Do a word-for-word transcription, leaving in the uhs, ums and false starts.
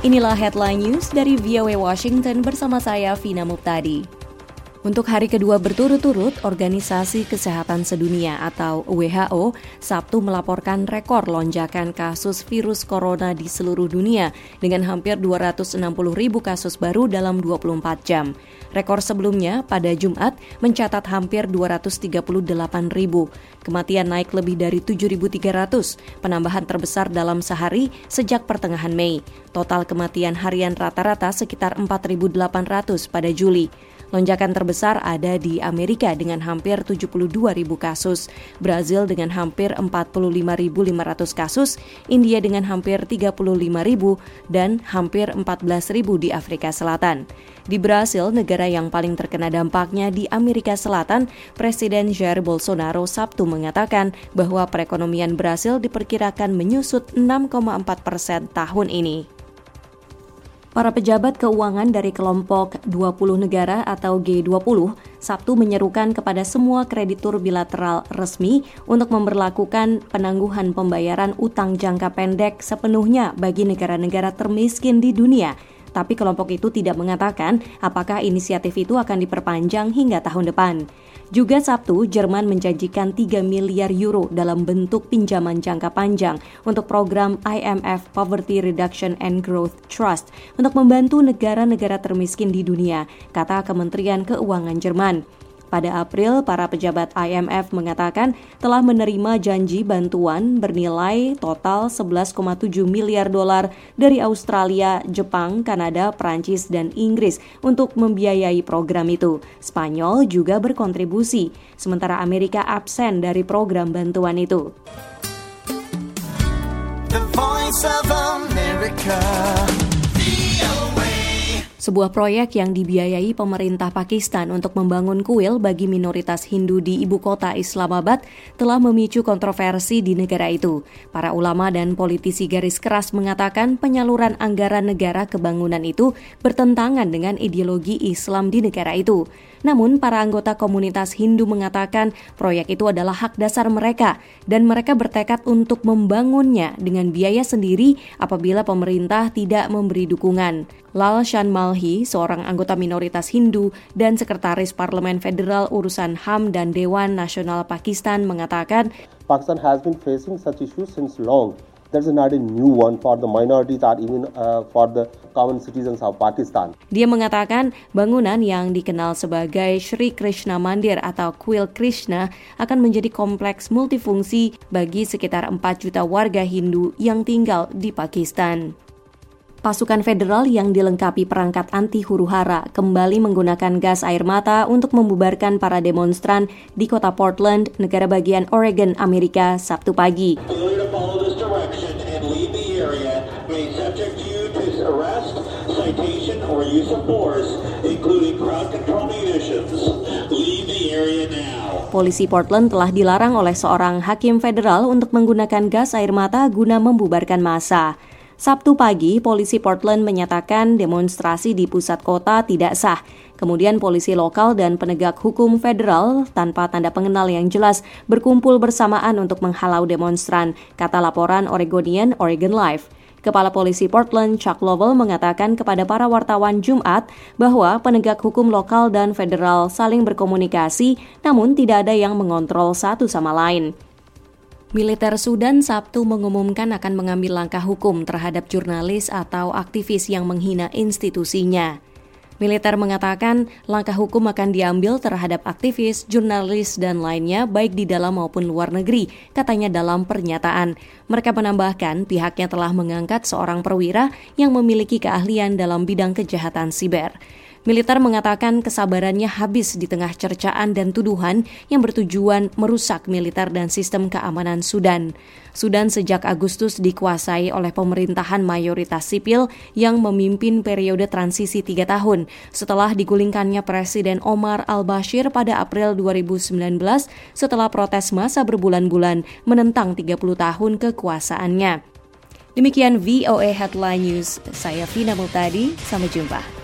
Inilah Headline News dari V O A Washington bersama saya, Vina Muptadi. Untuk hari kedua berturut-turut, Organisasi Kesehatan Sedunia atau W H O Sabtu melaporkan rekor lonjakan kasus virus corona di seluruh dunia dengan hampir dua ratus enam puluh ribu kasus baru dalam dua puluh empat jam. Rekor sebelumnya pada Jumat mencatat hampir dua ratus tiga puluh delapan ribu. Kematian naik lebih dari tujuh ribu tiga ratus, penambahan terbesar dalam sehari sejak pertengahan Mei. Total kematian harian rata-rata sekitar empat ribu delapan ratus pada Juli. Lonjakan terbesar ada di Amerika dengan hampir tujuh puluh dua ribu kasus, Brazil dengan hampir empat puluh lima ribu lima ratus kasus, India dengan hampir tiga puluh lima ribu, dan hampir empat belas ribu di Afrika Selatan. Di Brasil, negara yang paling terkena dampaknya di Amerika Selatan, Presiden Jair Bolsonaro Sabtu mengatakan bahwa perekonomian Brasil diperkirakan menyusut enam koma empat persen tahun ini. Para pejabat keuangan dari kelompok dua puluh negara atau G dua puluh Sabtu menyerukan kepada semua kreditur bilateral resmi untuk memberlakukan penangguhan pembayaran utang jangka pendek sepenuhnya bagi negara-negara termiskin di dunia. Tapi kelompok itu tidak mengatakan apakah inisiatif itu akan diperpanjang hingga tahun depan. Juga Sabtu, Jerman menjanjikan tiga miliar euro dalam bentuk pinjaman jangka panjang untuk program I M F Poverty Reduction and Growth Trust untuk membantu negara-negara termiskin di dunia, kata Kementerian Keuangan Jerman. Pada April, para pejabat I M F mengatakan telah menerima janji bantuan bernilai total sebelas koma tujuh miliar dolar dari Australia, Jepang, Kanada, Prancis, dan Inggris untuk membiayai program itu. Spanyol juga berkontribusi, sementara Amerika absen dari program bantuan itu. The Voice of America. Sebuah proyek yang dibiayai pemerintah Pakistan untuk membangun kuil bagi minoritas Hindu di ibu kota Islamabad telah memicu kontroversi di negara itu. Para ulama dan politisi garis keras mengatakan penyaluran anggaran negara ke bangunan itu bertentangan dengan ideologi Islam di negara itu. Namun, para anggota komunitas Hindu mengatakan proyek itu adalah hak dasar mereka dan mereka bertekad untuk membangunnya dengan biaya sendiri apabila pemerintah tidak memberi dukungan. Lal Shan Malhi, seorang anggota minoritas Hindu dan sekretaris Parlemen Federal Urusan H A M dan Dewan Nasional Pakistan mengatakan, Pakistan has been facing such issues since long. There's not a new one for the minorities or even uh, for the common citizens of Pakistan. Dia mengatakan bangunan yang dikenal sebagai Sri Krishna Mandir atau Kuil Krishna akan menjadi kompleks multifungsi bagi sekitar empat juta warga Hindu yang tinggal di Pakistan. Pasukan federal yang dilengkapi perangkat anti huru-hara kembali menggunakan gas air mata untuk membubarkan para demonstran di kota Portland, negara bagian Oregon, Amerika, Sabtu pagi. Polisi Portland telah dilarang oleh seorang hakim federal untuk menggunakan gas air mata guna membubarkan massa. Sabtu pagi, polisi Portland menyatakan demonstrasi di pusat kota tidak sah. Kemudian polisi lokal dan penegak hukum federal tanpa tanda pengenal yang jelas berkumpul bersamaan untuk menghalau demonstran, kata laporan Oregonian Oregon Live. Kepala Polisi Portland, Chuck Lovell, mengatakan kepada para wartawan Jumat bahwa penegak hukum lokal dan federal saling berkomunikasi, namun tidak ada yang mengontrol satu sama lain. Militer Sudan Sabtu mengumumkan akan mengambil langkah hukum terhadap jurnalis atau aktivis yang menghina institusinya. Militer mengatakan langkah hukum akan diambil terhadap aktivis, jurnalis, dan lainnya baik di dalam maupun luar negeri, katanya dalam pernyataan. Mereka menambahkan pihaknya telah mengangkat seorang perwira yang memiliki keahlian dalam bidang kejahatan siber. Militer mengatakan kesabarannya habis di tengah cercaan dan tuduhan yang bertujuan merusak militer dan sistem keamanan Sudan. Sudan sejak Agustus dikuasai oleh pemerintahan mayoritas sipil yang memimpin periode transisi tiga tahun setelah digulingkannya Presiden Omar al-Bashir pada April dua ribu sembilan belas setelah protes massa berbulan-bulan menentang tiga puluh tahun kekuasaannya. Demikian V O A Headline News, saya Vina Muptadi, sampai jumpa.